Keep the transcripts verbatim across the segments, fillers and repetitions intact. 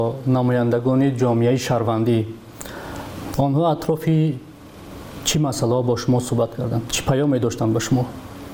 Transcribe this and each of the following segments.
намояндагони ҷомеаи шаҳрвандӣ онҳо атрофи чӣ масъалаҳо бо шумо суҳбат карданд? Чӣ паёме доштанд ба шумо?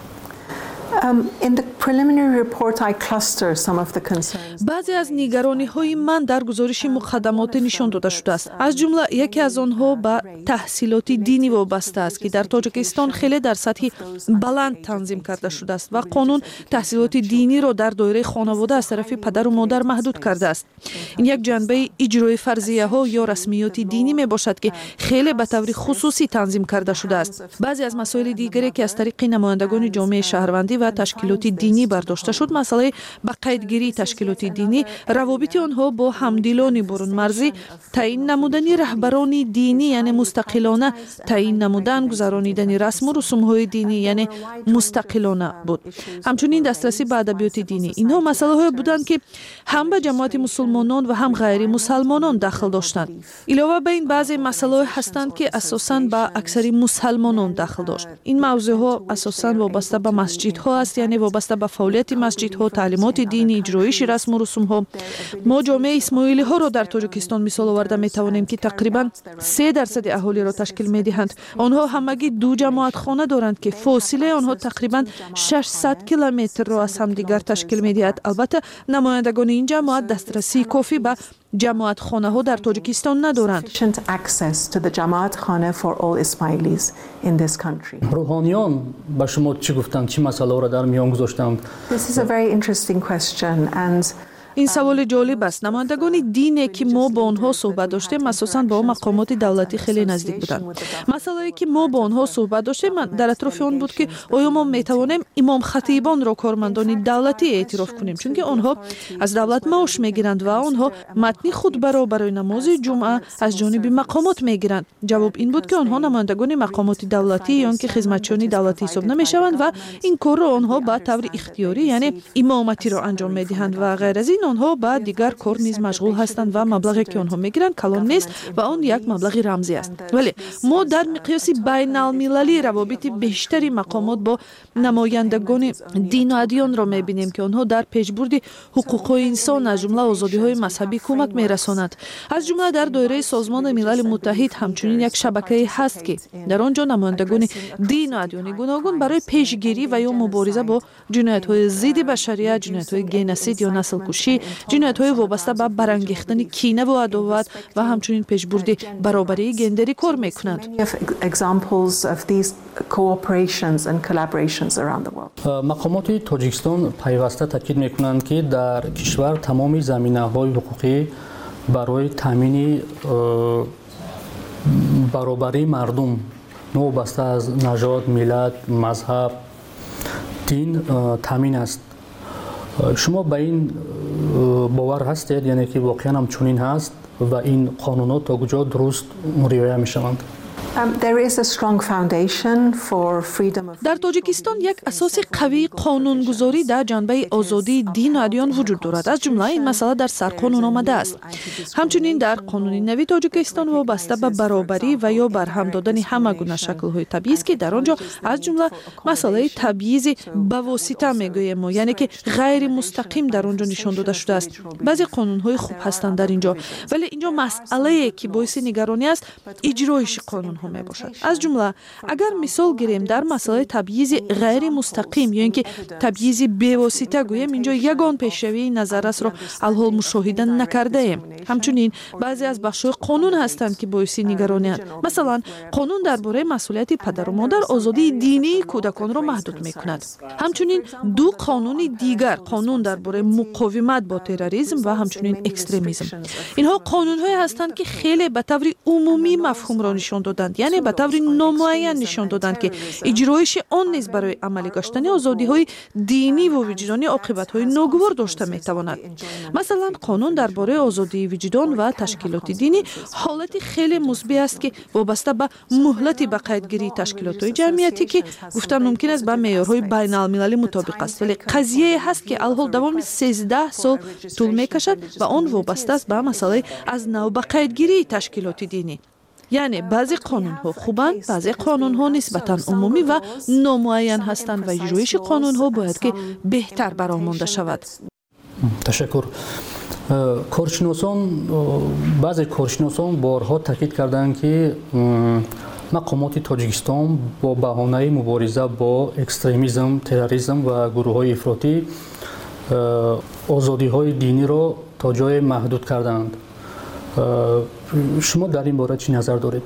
баъзе аз нигарониҳои ман дар гузориши муқаддамоте нишон дода шудааст. аз ҷумла яке аз онҳо ба таҳсилоти динӣ вобаста аст, ки дар Тоҷикистон хеле дар сатҳи баланд танзим карда шудааст ва қонун таҳсилоти диниро дар доираи хонавода аз тарафи падару модар маҳдуд кардааст. ин як ҷанбаи иҷрои фарзияҳо ё расмиёти динӣ мебошад, ки хеле ба таври хусусӣ танзим карда шудааст. баъзе аз масоили дигаре, ки аз тариқи намояндагони ҷомеаи шаҳрвандӣ ва ташкилоти динӣ бардошта шуд, масъалаи ба қайдгирии ташкилоти динӣ, равобити онҳо бо ҳамдилони бурунмарзӣ, таъин намудани раҳбарони динӣ, яъне мустақилона таъин намудан, гузаронидани расму русумҳои динӣ, яъне мустақилона буд. ҳамчунин дастрасӣ ба адабиёти динӣ. инҳо масъалаҳое буданд, ки ҳам ба ҷамоати мусулмонон ва ҳам ғайри мусалмонон дахл доштанд. илова ба ин баъзе масъалаҳое ҳастанд, ки асосан ба аксари мусалмонон дахл дошт. ин мавзӯъҳо асосан вобаста ба масҷидҳо аст, яъне вобаста ба фаъолияти масҷидҳо, таълимоти динӣ, иҷроиши расму русумҳо. мо ҷомеаи исмоилиҳоро дар Тоҷикистон мисол оварда метавонем, ки тақрибан се дарсади аҳолиро ташкил медиҳанд. онҳо ҳамагӣ ду ҷамоатхона доранд, ки фосилаи онҳо тақрибан шашсад километрро аз ҳамдигар ташкил медиҳад. албатта намояндагони ин ҷамоат дастрасии кофӣ ба ҷамоатхонаҳо дар Тоҷикистон надоранд. рӯҳониён ба шумо чӣ гуфтанд? чӣ масъалаҳоро дар миён гузоштанд? ин саволи ҷолиб аст. намояндагони дине, ки мо бо онҳо суҳбат доштем, асосан ба мақомоти давлатӣ хеле наздик буданд. масъалае, ки мо бо онҳо суҳбат доштем дар атрофи он буд, ки оё мо метавонем имомхатибонро кормандони давлатӣ эътироф кунем, чунки онҳо аз давлат маош мегиранд ва онҳо матни хутбаро барои намози ҷумъа аз ҷониби мақомот мегиранд. ҷавоб ин буд, ки онҳо намояндагони мақомоти давлатӣ ё ки хизматчиёни давлатӣ ҳисоб намешаванд ва ин корро онҳо ба таври ихтиёрӣ, яъне имоматиро анҷом медиҳанд ва ғайр аз ин онҳо ба дигар кор низ машғул ҳастанд ва маблағе, ки онҳо мегиранд, калон нест ва он як маблағи рамзӣ аст. вале мо дар миқёси байналмилалӣ равобити бештари мақомот бо намояндагони дину адёнро мебинем, ки онҳо дар пешбурди ҳуқуқҳои инсон, аз ҷумла озодиҳои мазҳабӣ кӯмак мерасонанд. аз ҷумла дар доираи Созмони Милали Муттаҳид ҳамчунин як шабакае ҳаст, ки дар он ҷо намояндагони дину адёни гуногун барои пешгирӣ ва ё мубориза бо ҷиноятҳои зидди башарият, ҷиноятҳои геносид ё наслкушӣ, ҷиноятҳои вобаста ба барангехтани кинаву адоват ва ҳамчунин пешбурди баробарии гендерӣ кор мекунанд. мақомоти Тоҷикистон пайваста таъкид мекунанд, ки дар кишвар тамоми заминаҳои ҳуқуқӣ барои таъмини баробарии мардум новобаста аз нажод, миллат, мазҳаб, дин таъмин аст. шумо ба ин бовар ҳастед, яъне ки воқеан ҳам чунин ҳаст ва ин қонунот то куҷо дуруст риоя мешаванд? дар Тоҷикистон як асоси қавии қонунгузорӣ дар ҷанбаи озодии дину адён вуҷуд дорад. аз ҷумла ин масъала дар сарқонун омадааст. ҳамчунин дар қонуни нави Тоҷикистон вобаста ба баробарӣ ва ё барҳам додани ҳама гуна шаклҳои табъиз, ки дар он ҷо аз ҷумла масъалаи табъизи ба восита мегӯем мо, яъне ки ғайри мустақим дар он ҷо нишон дода шудааст. баъзе қонунҳои хуб ҳастанд дар ин ҷо, вале ин ҷо масъалае, ки боиси нигаронӣ аст, иҷроиши қонунҳо мебошад. аз ҷумла агар мисол гирем дар масъалаи табъизи ғайри мустақим ё ин ки табъизи бевосита гӯем, ин ҷо ягон пешравии назаррасро алҳол мушоҳида накардаем. ҳамчунин баъзе аз бахшҳои қонун ҳастанд, ки боиси нигаронианд. масалан, қонун дар бораи масъулияти падару модар озодии динии кӯдаконро маҳдуд мекунад. ҳамчунин ду қонуни дигар, қонун дар бораи муқовимат бо терроризм ва ҳамчунин экстремизм. инҳо қонунҳое ҳастанд, ки хеле ба таври умумӣ мафҳумро нишон доданд, яъне ба таври номуайян нишон доданд, ки иҷроиши он низ барои амалӣ гаштани озодиҳои диниву виҷдонӣ оқибатҳои ногувор дошта метавонад. масалан, қонун дар бораи озодии виҷдон ва ташкилоти динӣ ҳолати хеле мусбӣ аст, ки вобаста ба муҳлати ба қайдгирии ташкилотҳои ҷамъиятӣ, ки гуфтан мумкин аст ба меъёрҳои байналмилалӣ мутобиқ аст, вале қазияе ҳаст, ки алҳол давоми сездаҳ сол тӯл мекашад ва он вобаста аст ба масъалаи аз нав ба қайдгирии ташкилоти динӣ. яъне баъзе қонунҳо хубанд, баъзе қонунҳо нисбатан умумӣ ва номуайян ҳастанд ва иҷроиши қонунҳо бояд ки беҳтар баромонда шавад. ташаккур. коршиносон баъзе коршиносон борҳо таъкид карданд ки мақомоти тоҷикистон бо баҳонаи мубориза бо экстремизм, терроризм ва гурӯҳҳои ифротӣ озодиҳои диниро то ҷое маҳдуд карданд. шумо дар ин бора чӣ назар доред?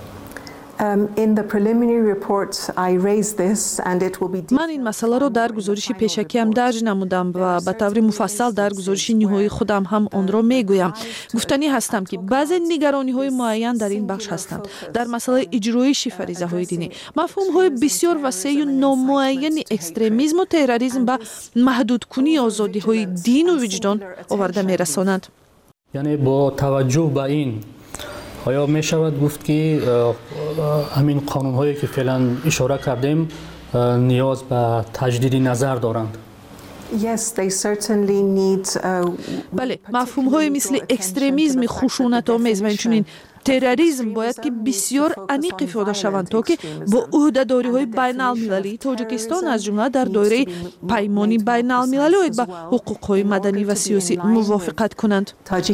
ман ин масъаларо дар гузориши пешакиам дарҷ намудам ва ба таври муфассал дар гузориши ниҳоии худам ҳам онро мегӯям. Гуфтанӣ ҳастам ки баъзе нигарониҳои муайян дар ин бахш ҳастанд. Дар масъалаи иҷроиши фаризаҳои динӣ мафҳумҳои бисёр васеъу номуайяни экстремизму терроризм ба маҳдудкунии озодиҳои дину виҷдон оварда мерасонанд. яъне бо таваҷҷӯҳ ба ин оё мешавад гуфт ки ҳамин қонунҳое ки феълан ишора кардем ниёз ба таҷдиди назар доранд? бале, мафҳумҳое мисли экстремизми хушунатомез ва инчунин терроризм бояд ки бисёр аниқ ифода шаванд, то ки бо ӯҳдадориҳои байналмилалии Тоҷикистон аз ҷумла дар доираи паймони байналмилалӣ оид ба ҳуқуқҳои маданӣ ва сиёсӣ мувофиқат кунанд.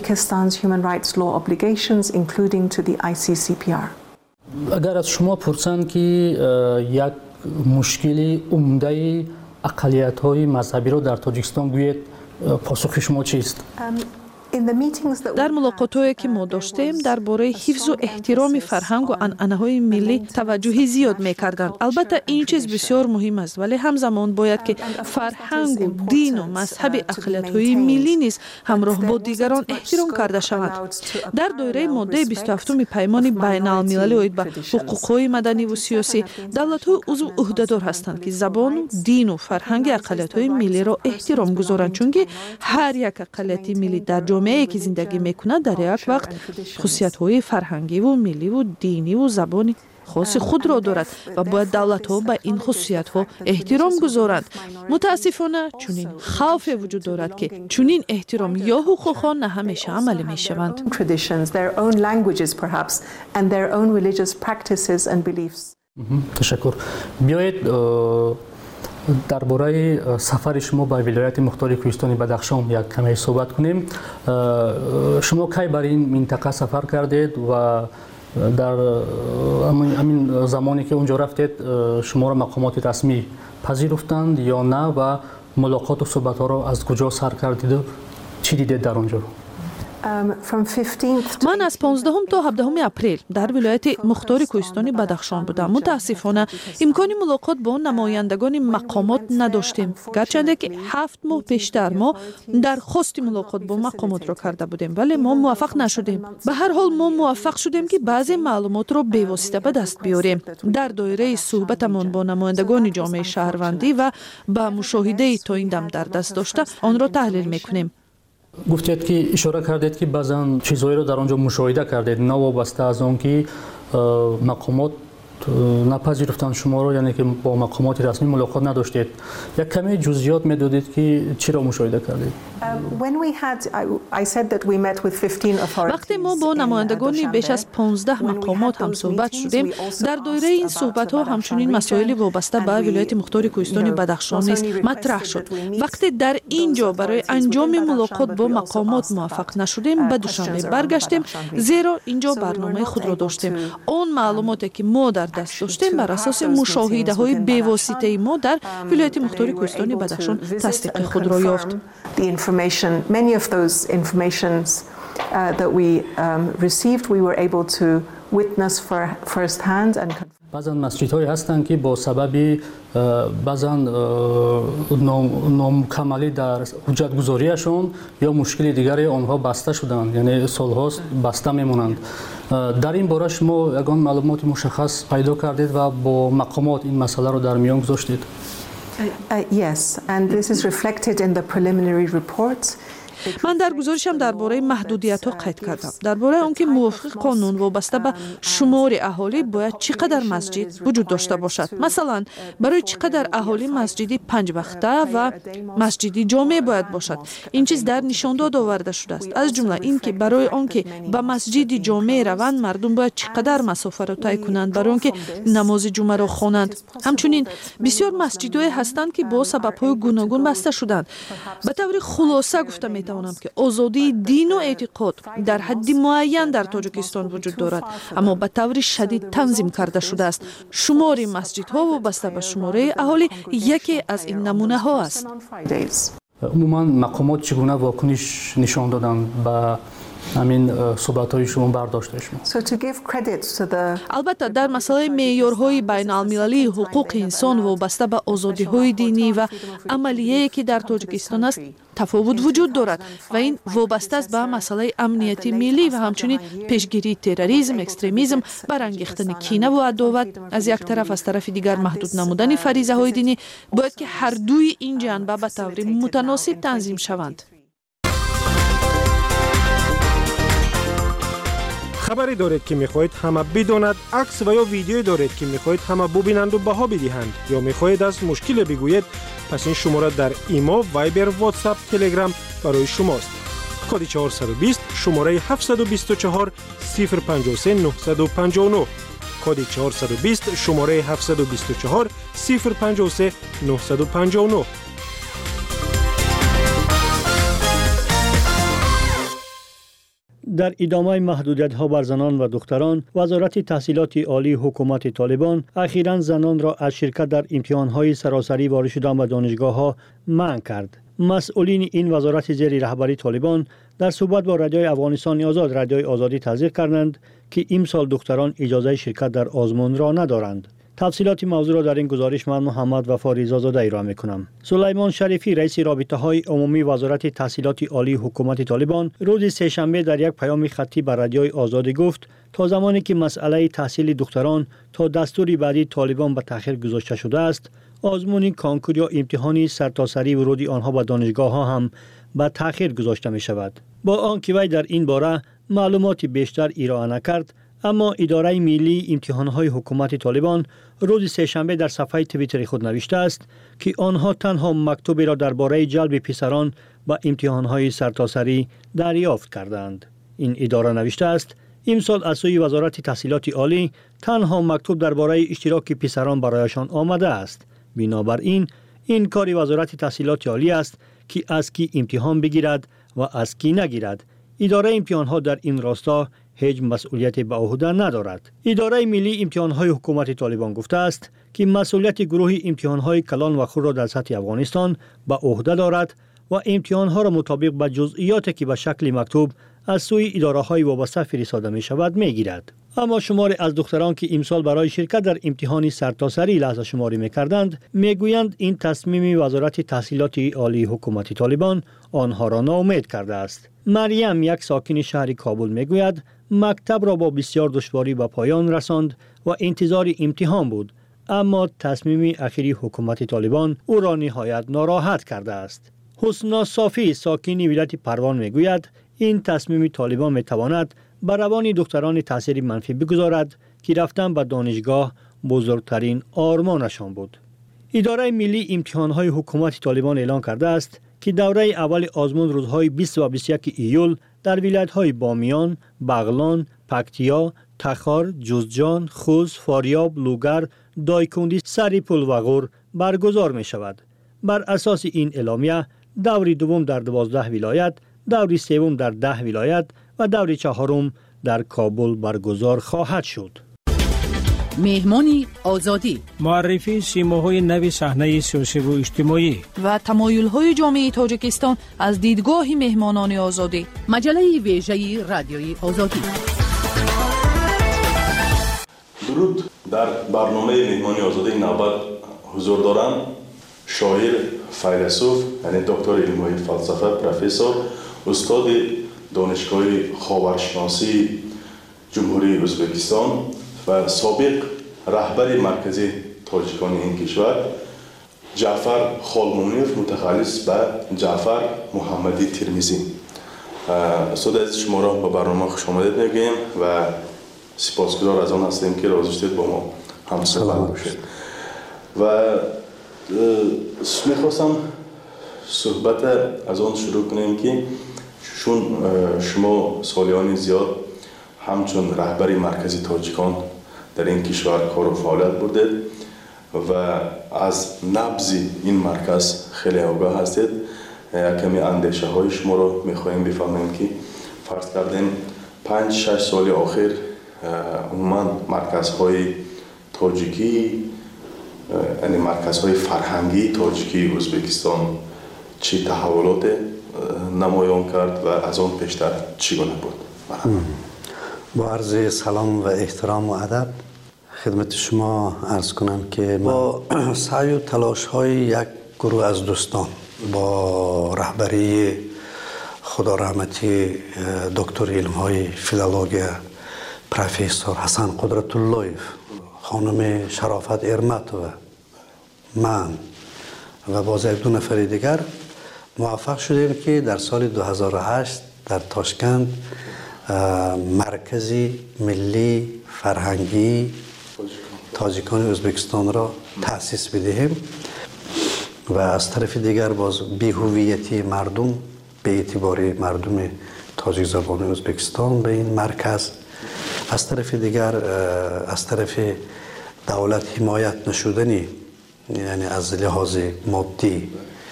агар аз шумо пурсанд ки як мушкили умдаи ақалиятҳои мазҳабиро дар Тоҷикистон гӯед, посухи шумо чист? дар мулоқотҳое ки мо доштем дар бораи ҳифзу эҳтироми фарҳангу анъанаҳои миллӣ таваҷҷӯҳи зиёд мекарданд. албатта ин чиз бисёр муҳим аст, вале ҳамзамон бояд ки фарҳангу дину мазҳаби ақалиятҳои миллӣ низ ҳамроҳ бо дигарон эҳтиром карда шаванд. дар доираи моддаи бисту ҳафтуми паймони байналмилалӣ оид ба ҳуқуқҳои маданиву сиёсӣ давлатҳои узв ӯҳдадор ҳастанд ки забону дину фарҳанги ақалиятҳои миллиро эҳтиром гузоранд, чунки ҳар як ақалияти миллӣ дар ҷомеае ки зиндагӣ мекунад дар як вақт хусусиятҳои фарҳангиву милливу диниву забони хоси худро дорад ва бояд давлатҳо ба ин хусусиятҳо эҳтиром гузоранд. мутаассифона чунин хавфе вуҷуд дорад ки чунин эҳтиром ё ҳуқуқҳо на ҳамеша амалӣ мешаванд. ташаккур. биёед дар бораи сафари шумо ба вилояти мухтори кӯҳистони Бадахшон як каме суҳбат кунем. шумо кай бар ин минтақа сафар кардед ва дар ҳамин замоне ки унҷо рафтед шуморо мақомоти расмӣ пазируфтанд ё на ва мулоқоту суҳбатҳоро аз куҷо сар кардиду чӣ дидед дар он ҷо? ман аз понздаҳум то ҳабдаҳуми апрел дар вилояти мухтори кӯҳистони Бадахшон будам. мутаассифона имкони мулоқот бо намояндагони мақомот надоштем, гарчанде ки ҳафт моҳ пештар мо дархости мулоқот бо мақомотро карда будем, вале мо муваффақ нашудем. ба ҳар ҳол мо муваффақ шудем ки баъзе маълумотро бевосита ба даст биёрем. дар доираи суҳбатамон бо намояндагони ҷомеаи шаҳрвандӣ ва ба мушоҳидаи то ин дам дар даст дошта онро таҳлил мекунем. гуфтед ки ишора кардед ки баъзан чизҳоеро дар он ҷо мушоҳида кардед, навобаста аз он ки мақомот напазируфтанд шуморо, яъне ки бо мақомоти расмӣ мулоқот надоштед. як каме ҷузъиёт медодед ки чиро мушоҳида кардед? вақте мо бо намояндагони беш аз понздаҳ мақомот ҳамсӯҳбат шудем, дар доираи ин суҳбатҳо ҳамчунин масоили вобаста ба вилояти мухтори кӯҳистони Бадахшон низ матраҳ шуд. вақте дар ин ҷо барои анҷоми мулоқот бо мақомот муваффақ нашудем, ба Душанбе баргаштем, зеро ин ҷо барномаи худро доштем. он маълумоте ки мо дар даст доштем бар асоси мушоҳидаҳои бевоситаи мо дар вилояти мухтори кӯҳистони Бадахшон тасдиқи худро ёфт. Many of those informations uh, that we um, received, we were able to witness for first hand and баъзан масҷидҳое ҳастанд ки бо сабаби баъзан номукамалӣ дар ҳуҷҷатгузориашон ё мушкили дигаре онҳо баста шуданд, яъне солҳост баста мемонанд. дар ин бора шумо ягон маълумоти мушаххас пайдо кардед ва бо мақомот ин масъаларо дар миён гузоштед? Uh, yes, and this is reflected in the preliminary report. ман дар гузоришам дар бораи маҳдудиятҳо қайд кардам. дар бораи он ки мувофиқи қонун вобаста ба шумори аҳолӣ бояд чӣ қадар масҷид вуҷуд дошта бошад. масалан, барои чӣ қадар аҳолӣ масҷиди панҷвақта ва масҷиди ҷоме бояд бошад. ин чиз дар нишондод оварда шудааст. аз ҷумла ин ки барои он ки ба масҷиди ҷоме раванд, мардум бояд чӣ қадар масофаро тай кунанд барои он ки намози ҷумаро хонанд. ҳамчунин бисёр масҷидҳое ҳастанд ки бо сабабҳои гуногун баста шуданд. ба таври хулоса гуфта метавонам میتوانم که آزادی دین و اعتقاد در حد معین در تاجیکستان وجود دارد، اما به طور شدید تنظیم کرده شده است. شمار مسجدها وابسته به شماره اهالی یکی از این نمونه ها است. عموما مقامات چگونه واکنش نشان دادن به همین صحبت‌های شما برداشتش ما؟ البته در مسئله معیارهای بین المللی حقوق انسان وابسته به آزادی‌های دینی و عملیه‌ای که در تاجیکستان است تفاوت وجود دارد و این وابسته است به مسئله امنیتی ملی و همچنین پیشگیری تروریسم، اکستریمیسم، برانگیختن کینه و عداوت از یک طرف، از طرف دیگر محدود نمودن فریضه‌های دینی. باید که هر دوی این جنبه به طور متناسب تنظیم شوند. خبری دارید که میخواهید همه بداند، عکس و یا ویدیویی دارید که میخواهید همه ببینند و بها بدهند، یا میخواهید از مشکل بگویید، پس این شماره در ایما، وایبر، واتساپ، تلگرام برای شماست. کد چهارصد و بیست شماره هفتصد و بیست و چهار صفر پنجاه و سه نهصد و پنجاه و نه. کد چهارصد و بیست شماره هفتصد و بیست و چهار صفر پنجاه و سه نهصد و پنجاه و نه. در ادامه محدودیت‌ها بر زنان و دختران، وزارت تحصیلات عالی حکومت طالبان اخیراً زنان را از شرکت در امتحان‌های سراسری وارد شدن به دانشگاه‌ها منع کرد. مسئولین این وزارت زیر رهبری طالبان در صحبت با رادیوی افغانستان آزاد رادیوی آزادی تصدیق کردند که امسال دختران اجازه شرکت در آزمون را ندارند. تفصیلات موضوع را در این گزارش من محمد وفا رضازاده ارائه می‌کنم. سلیمان شریفی رئیس رابطه‌های عمومی وزارت تحصیلات عالی حکومت طالبان روز سه‌شنبه در یک پیام خطی به رادیوی آزادی گفت تا زمانی که مسئله تحصیل دختران تا دستور بعدی طالبان به تأخیر گذاشته شده است، آزمون کانکور یا امتحانی سرتاسری ورود آنها به دانشگاه‌ها هم به تأخیر گذاشته می‌شود. با آنکه وی در این باره معلومات بیشتر ارائه نکرد، اما اداره ملی امتحانات حکومت طالبان روز سه‌شنبه در صفحه توییتر خود نوشته است که آنها تنها مکتوبی را درباره جلب پسران به امتحانات سرتاسری دریافت کردند. این اداره نوشته است امسال از سوی وزارت تحصیلات عالی تنها مکتوب درباره اشتراک پسران برایشان آمده است. بنابراین این کار وزارت تحصیلات عالی است که از کی امتحان بگیرد و از کی نگیرد. اداره امتحانات در این راستا هیچ مسئولیت به عهده ندارد. اداره ملی امتحانات حکومت طالبان گفته است که مسئولیت گروه امتحانات کلان و خود را در سطح افغانستان به عهده دارد و امتحانات را مطابق به جزئیاتی که به شکل مکتوب از سوی اداره‌های وابسته فرستاده می شود می گیرد. اما شماری از دختران که امسال برای شرکت در امتحان سرتاسری لحظه شماری می کردند می گویند این تصمیم وزارت تحصیلات عالی حکومت طالبان آنها را ناامید کرده است. مریم، یک ساکن شهر کابل، می گوید مکتب را با بسیار دشواری به پایان رساند و انتظار امتحان بود، اما تصمیم اخیری حکومت طالبان او را نهایت ناراحت کرده است. حسنا صافی، ساکن ولایت پروان، می گوید این تصمیم طالبان می تواند بر روان دختران تاثیر منفی بگذارد که رفتن به دانشگاه بزرگترین آرمانشان بود. اداره ملی امتحانات حکومت طالبان اعلان کرده است که دوره اول آزمون روزهای بیست و بیست و یک ایول در ولایت‌های بامیان، بغلان، پکتیا، تخار، جوزجان، خوست، فاریاب، لوگر، دایکندی، سریپول و غور برگزار می شود. بر اساس این اعلامیه دور دوم در دوازده ولایت، دور سوم در ده ولایت و دور چهارم در کابل برگزار خواهد شد. مهمانی آزادی، معرفی سیماهای نو صحنه سیاسی و اجتماعی و تمایل‌های جامعه تاجیکستان از دیدگاه مهمانان آزادی. مجله ویژه رادیوی آزادی. درود. در برنامه مهمانی آزادی نوبت حضور دارم شاعر، فیلسوف، یعنی دکتر علم‌های فلسفه، پروفسور، استاد دانشگاه خاورشناسی جمهوری ازبکستان و سابق رهبر مرکزی تاجیکان این کشور، جعفر خالمونیف، متخصص به جعفر محمدی ترمیزی. استاد عزیز، شما را به برنامه خوش آمدید میگیم و سپاسگزار از آن هستیم که راضی شدید با ما همصحبت باشید. و میخواستم صحبت از آن شروع کنیم که چون شما سالیان زیاد همچون رهبری مرکزی تاجیکان در این کشور کار و فعالیت بردید و از نبض این مرکز خیلی آگاه هستید، کمی اندیشه های شما رو میخواهیم بفهمیم که فرض کردیم پنج شش سال آخر عموما مرکزهای تاجیکی یعنی مرکزهای فرهنگی تاجیکی ازبکستان چی تحولات نمایان کرد و از آن پیشتر چگونه بود؟ با عرض سلام و احترام و ادب خدمت شما عرض کنم که با سعی و تلاش های یک گروه از دوستان با رهبری خدا رحمتی دکتر علم های فیلولوژی پروفسور حسن قدرت اللهیف، خانم شرافت ارمت و من و باز یک دو نفر دیگر موفق شدیم که در سال دو هزار و هشت در تاشکند مرکزی ملی فرهنگی تاجیکان ازبکستان را تأسیس بدهیم و از طرف دیگر باز بی‌هویتی مردم به اعتبار مردم تاجیک زبان ازبکستان به این مرکز، از طرف دیگر از طرف دولت حمایت نشدنی، یعنی از لحاظ مادی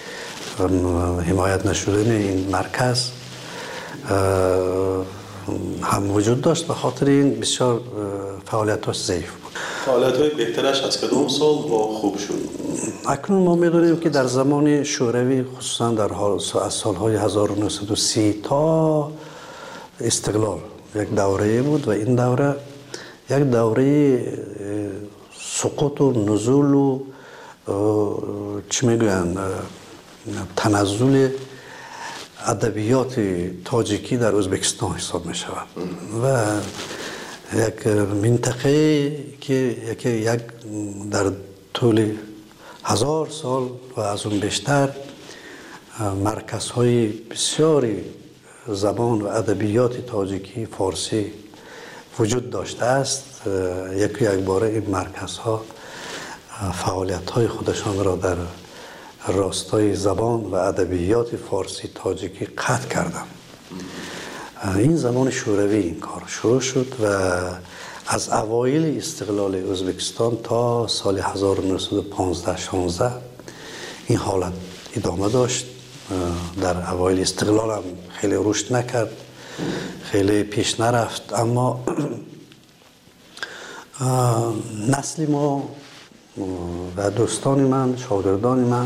حمایت نشدن این مرکز هم وجود داشت. به خاطر این بسیار فعالیتاش ضعیف بود. فعالیت‌های بهترش از کدام سال با خوب شد؟ اکنون ما می‌دونیم که در زمان شوروی خصوصا در حال از سال‌های هزار و نهصد و سی تا استقلال یک دوره بود و این دوره یک دوره سقوط و نزول و چی میگویند تنزل ادبیات تاجیکی در ازبکستان حساب می شود و یک منطقه که یک یک در طول هزار سال و از اون بیشتر مرکزهای بسیاری زبان و ادبیات تاجیکی فارسی وجود داشته است. یکی یک باره این مرکزها فعالیت‌های خودشان را در راستای زبان و ادبیات فارسی تاجیکی قطع کردند. این زمان شوروی این کار شروع شد و از اوایل استقلال ازبکستان تا سال هزار و نهصد و پانزده شانزده این حالت ادامه داشت. در اوایل استقلال هم خیلی رشد نکرد، خیلی پیش نرفت، اما نسل ما و دوستان من، شاگردان من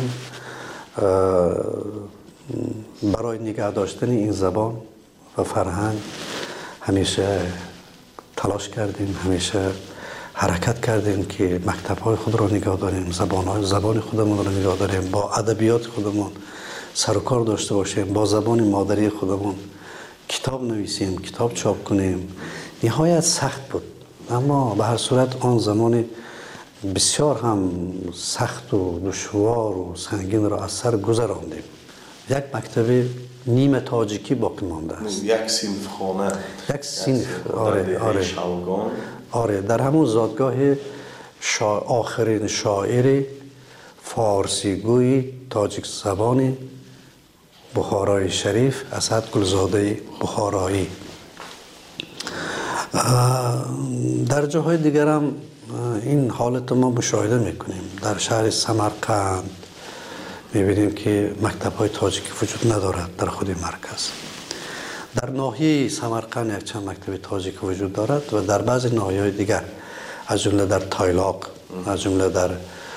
برای نگه داشتن این زبان و فرهنگ همیشه تلاش کردیم، همیشه حرکت کردیم که مکتب‌های خود را نگاه داریم، زبان‌های زبان خودمون را نگاه داریم، با ادبیات خودمون سر و کار داشته باشیم، با زبان مادری خودمون کتاب نویسیم، کتاب چاپ کنیم. نهایت سخت بود، اما به هر صورت آن زمان بسیار هم سخت و دشوار و سنگین را از سر گذراندیم. یک مکتب نیم تاجیکی باقی مانده است. یک صنف خانه، یک صنف، آره آره آره در همون زادگاه شا... آخرین شاعر فارسی گوی تاجیک زبان بخارای شریف اسد گلزاده بخارایی. در جاهای دیگر هم این حالت ما مشاهده میکنیم. در شهر سمرقند میبینیم که مکتب‌های تاجیکی وجود ندارد در خود مرکز. در ناحیه سمرقند یک چند مکتب تاجیکی وجود دارد و در بعضی ناحیه‌های دیگر از جمله در تایلاق، از جمله در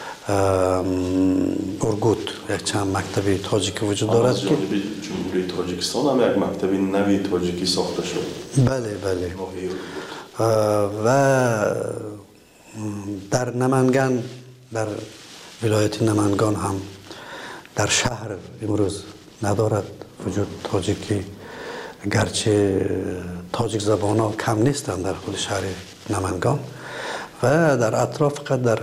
اورگوت یک چند مکتب تاجیکی وجود دارد که جمهوری تاجیکستان هم یک مکتب نوی تاجیکی ساخته شد. بله بله. و در نمنگان، در ولایت نمنگان هم در شهر امروز ندارد وجود تاجیکی، گرچه تاجیک زبان ها کم نیستند در خود شهر نمنگان و در اطراف فقط در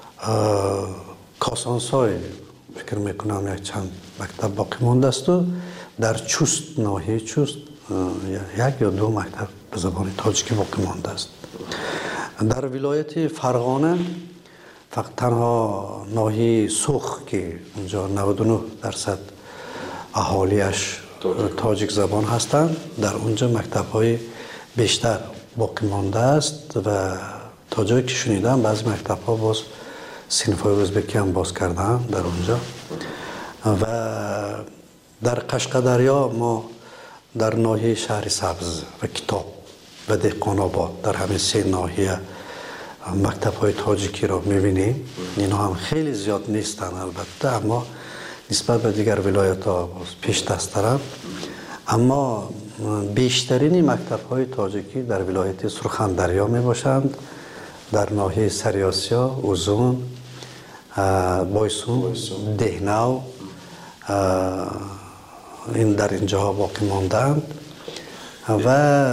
کاسانسای فکر میکنم یک چند مکتب باقی مانده است و در چوست، ناحیه چوست یک یا دو مکتب به زبان تاجیکی باقی مانده است. در ولایت فرغانه فقط تنها ناحیه سوخ که اونجا نود و نه درصد اهالیش تاجیک زبان هستند، در اونجا مکتب‌های بیشتر باقی مانده است و تا جایی که شنیدم بعضی مکتب‌ها باز صنف‌های ازبکی هم باز کردن در اونجا و در قشقدریا ما در ناحیه شهر سبز و کتاب و دهقان‌آباد در همین سه ناحیه مکتب‌های تاجیکی را می‌بینیم. اینا هم خیلی زیاد نیستن البته، اما نسبت به دیگر ولایت‌ها پیش دست‌ترند. اما بیشترین مکتب‌های تاجیکی در ولایت سرخندریا میباشند، در ناحیه سریاسیا، اوزون، بایسون، دهنو، این در اینجاها باقی ماندند. و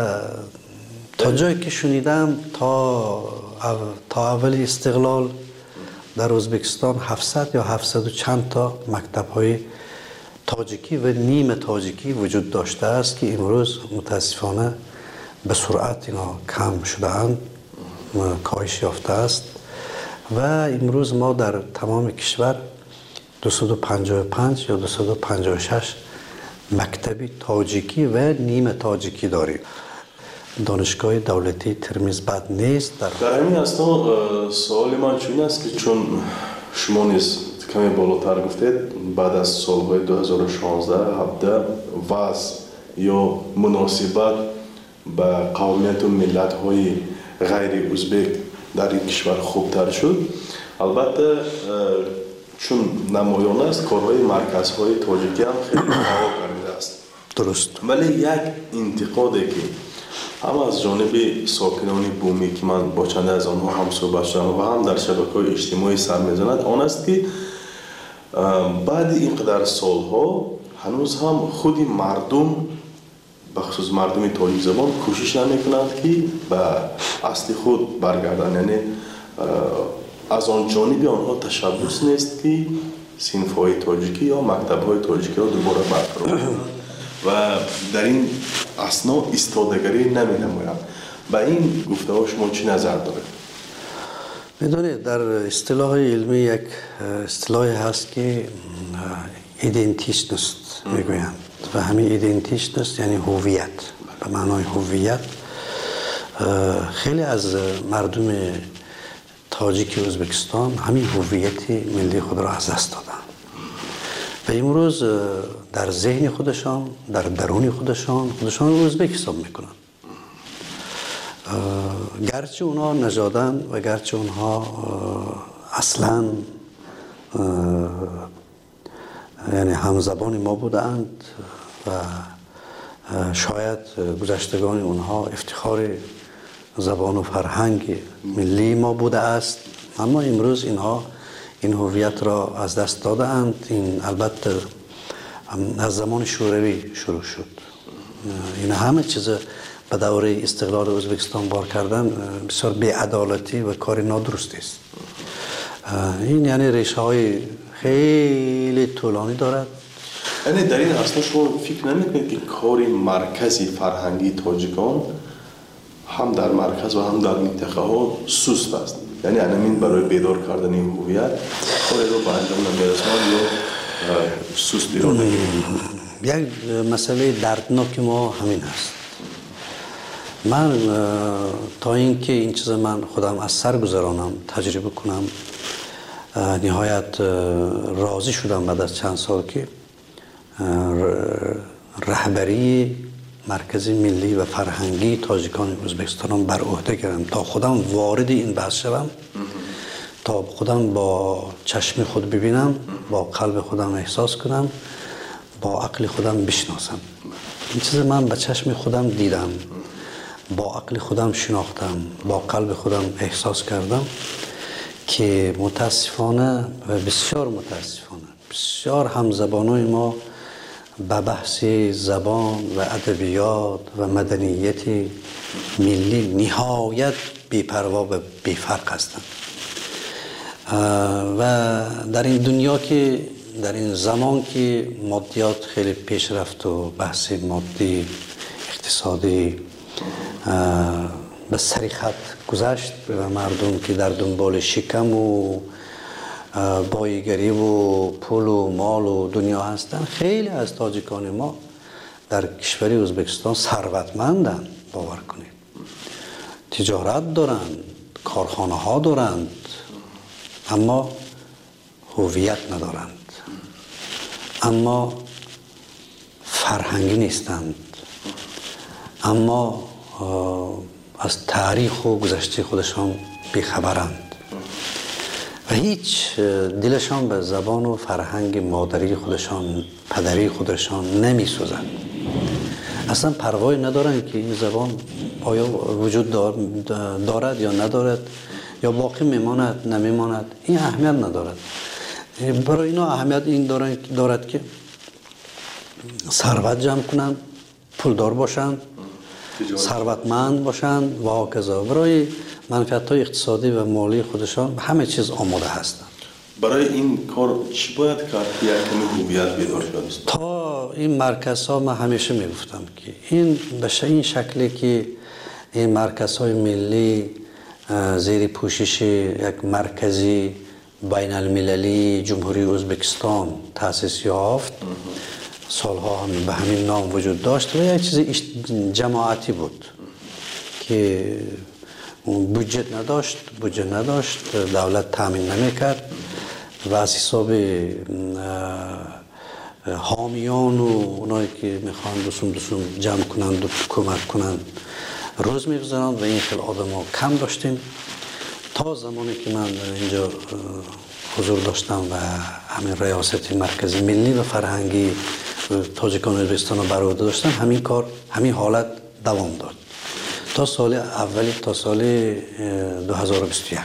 تا جایی که شنیدم تا تا اول استقلال در ازبکستان هفتصد یا هفتصد و چند تا مکتب‌های تاجیکی و نیم تاجیکی وجود داشته است که امروز متاسفانه به سرعت اینا کم شده‌اند، کاهش یافته است و امروز ما در تمام کشور دویست و پنجاه و پنج یا دویست و پنجاه و شش مکتب تاجیکی و نیم تاجیکی داریم. دانشگاه دولتی ترمیز بد نیست. در در همین اسنا سوال من چون است که چون شما نیز کمی بالاتر گفتید بعد از سالهای دو هزار و شانزده هفده وضع یا مناسبت به قومیت و ملت های غیر ازبک در این کشور خوبتر شد. البته چون نمایان است کارهای مرکزهای تاجیکی هم خیلی هوا کرده است. درست. ولی یک انتقادی که هم از جانب ساکنان بومی که من با چند از آنها هم صحبت شدم و هم در شبکه‌های اجتماعی سر می‌زند آن است که بعد اینقدر سالها هنوز هم خود مردم بخصوص مردم تاجیک زبان کوشش نمی‌کنند که به اصل خود برگردند، یعنی از آن جانب آنها تشبس نیست که صنف‌های تاجیکی یا مکتب‌های تاجیکی را دوباره برقرار کنند و در این اسنا ایستادگی نمی‌نمایند. با این گفته‌ها شما چی نظر دارید؟ میدونید در اصطلاح علمی یک اصطلاحی هست که ایدنتیشنست میگویند و همین ایدنتیشنست یعنی هویت. به معنای هویت خیلی از مردم تاجیک ازبکستان همین هویت ملی خود را از دست دادن و امروز در ذهن خودشان، در درون خودشان خودشان رو ازبک حساب میکنن. گرچه اونها نژادن و گرچه اونها اصلا یعنی همزبان ما بودند و شاید گذشتگان اونها افتخار زبان و فرهنگ ملی ما بوده است، اما امروز اینها این هویت را از دست داده اند. این البته از زمان شوروی شروع شد. این همه چیز به دوره استقلال ازبکستان بار کردن بسیار بی‌عدالتی و کار نادرستی است. این یعنی ریشه های خیلی طولانی دارد. یعنی در این اصلا شما فکر نمی‌کنید که کار مرکزی فرهنگی تاجیکان هم در مرکز و هم در منطقه ها سست است؟ یعنی همین برای بیدار کردن این هویت کاری رو به انجام نمی‌رساند یا سستی را نمی‌کنند؟ یک مسئله دردناک ما همین است. من تا اینکه این چیز من خودم از سر گذرانم، تجربه کنم، نهایت راضی شدم بعد از چند سال که رهبری مرکز ملی و فرهنگی تاجیکان ازبکستان بر عهده گرفتم تا خودم وارد این بحث شوم، تا خودم با چشم خود ببینم، با قلب خودم احساس کنم، با عقل خودم بشناسم. این چیز من به چشم خودم دیدم، با عقل خودم شناختم، با قلب خودم احساس کردم که متاسفانه و بسیار متاسفانه بسیار همزبانای ما به بحث زبان و ادبیات و مدنیت ملی نهایت بی‌پروا و بی‌فرق هستند و در این دنیا که در این زمان که مادیات خیلی پیش رفت و بحث مادی اقتصادی به سری خط گذشت و مردم که در دنبال شکم و بایگری و پول و مال و دنیا هستن، خیلی از تاجیکان ما در کشور ازبکستان ثروتمندند. باور کنید تجارت دارند، کارخانه ها دارند، اما هویت ندارند، اما فرهنگی نیستند، اما از تاریخ و گذشته خودشان بیخبرند و هیچ دلشان به زبان و فرهنگ مادری خودشان، پدری خودشان نمی سوزند. اصلا پروایی ندارند که این زبان آیا وجود دارد یا ندارد، یا باقی میماند نمیماند، این اهمیت ندارد. برای اینا اهمیت این دارد که ثروت جمع کنند، پولدار باشند، ثروتمند باشند و هاکذا. برای منفعت‌های اقتصادی و مالی خودشان همه چیز آماده هستند. برای این کار چی باید کرد که یکمی هویت بیدار شد؟ تا این مرکزها من همیشه میگفتم که این به این شکلی که این مرکزهای ملی زیر پوشش یک مرکزی بین المللی جمهوری ازبکستان تأسیس یافت، سالها هم به همین نام وجود داشت و یک چیز جماعتی بود که بودجه نداشت بودجه نداشت دولت تامین نمیکرد و از حساب حامیان و اونایی که میخوان دوسم دوسم جمع کنند و کمک کنند روز میگذارند و این خیلی آدم ها کم داشتیم تا زمانی که من اینجا حضور داشتم و همین ریاست مرکزی ملی و فرهنگی تاجیکان ازبکستان رو بر عهده داشتم. همین کار همین حالت دوام داد تا سال اولی تا سال دو هزار و بیست و یک.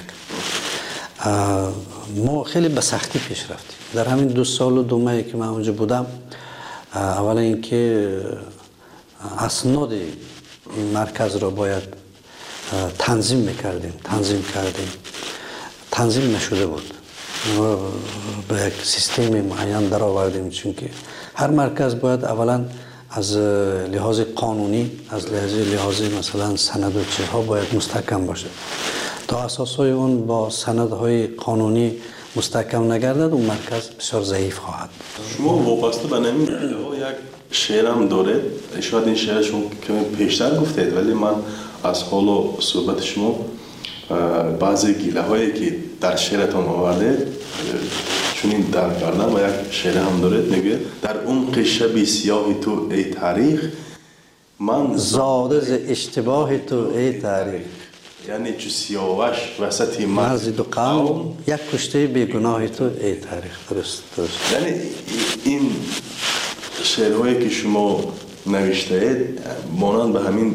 ما خیلی به سختی پیش رفتیم در همین دو سال و دو ماهی که من اونجا بودم. اولا اینکه اسناد این مرکز را باید تنظیم میکردیم تنظیم کردیم تنظیم نشده بود. ما به یک سیستم معین در آوردیم، چون که هر مرکز باید اولا از لحاظ قانونی از لحاظ لحاظ مثلا سند و چیزها باید مستحکم باشه. تا اساسای اون با سندهای قانونی مستحکم نگردد اون مرکز بسیار ضعیف خواهد. شما وابسته به نمی یک شعرم دارید، شاید این شعر شما کمی پیشتر گفتید ولی من از حال و صحبت شما بعضی گیله هایی که در شعرتان آورده چون این در کردم و یک شعر هم دارید، میگه در عمق شب سیاه تو ای تاریخ من زاده ز اشتباه تو ای تاریخ. یعنی چو سیاوش وسط مرز دو قوم یک کشته بیگناه تو ای تاریخ. درست درست. یعنی این شعرهایی که شما نوشته اید مانند به همین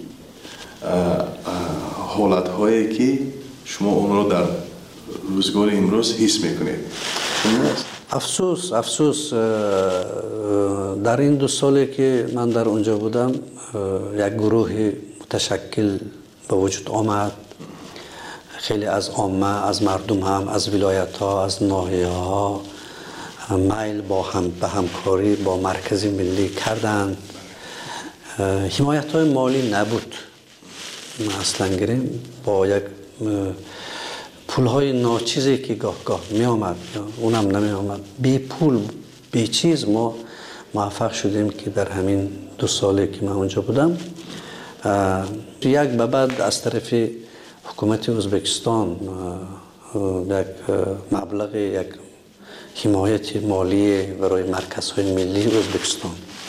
حالت هایی که شما اون رو در روزگار امروز حس میکنید. افسوس افسوس در این دو سالی که من در اونجا بودم یک گروه متشکل به وجود آمد. خیلی از عامه از مردم هم از ولایت ها از ناحیه ها میل با هم به همکاری با مرکز ملی کردند. حمایت های مالی نبود اصلا گریم با یک پول های ناچیزی که گاه گاه می آمد اونم نمی آمد. بی پول بی چیز ما موفق شدیم که در همین دو سالی که من اونجا بودم یک به بعد از طرف حکومت ازبکستان یک مبلغ یک حمایت مالی برای مرکزهای ملی ازبکستان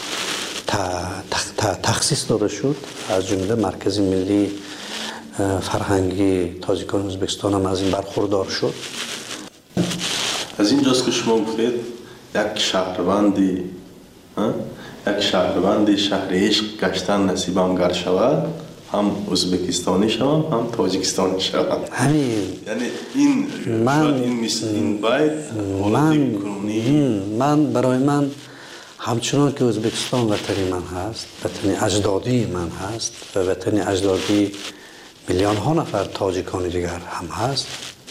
تخصیص داده شد. از جمله مرکز ملی فرهنگی تاجیکان ازبکستان هم از این برخوردار شد. از اینجاست که شما گفتید یک شهروندی یک شهروندی شهر عشق گشتن نصیبم گر شود هم ازبکستانی شوم هم تاجیکستانی شوم. همین یعنی این من این این باید من من برای من همچنان که ازبکستان وطنی من هست، وطنی اجدادی من هست و وطنی اجدادی میلیون ها نفر تاجیکان دیگر هم هست،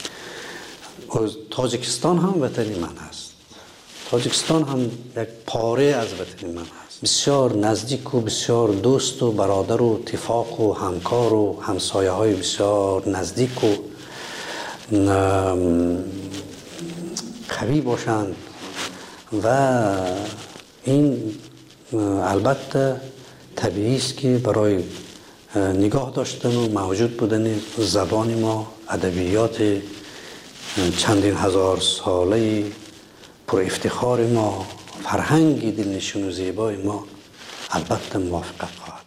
تاجیکستان هم وطنی من هست. تاجیکستان هم یک پاره از وطنی من هست. بسیار نزدیک و بسیار دوست و برادر و اتفاق و همکار و همسایه های بسیار نزدیک و قوی باشند و این البته طبیعی است که برای نگاه داشتن و موجود بودن زبان ما، ادبیات چندین هزار ساله پر افتخار ما فرهنگ دلنشین و زیبای ما البته موافقت خواهد.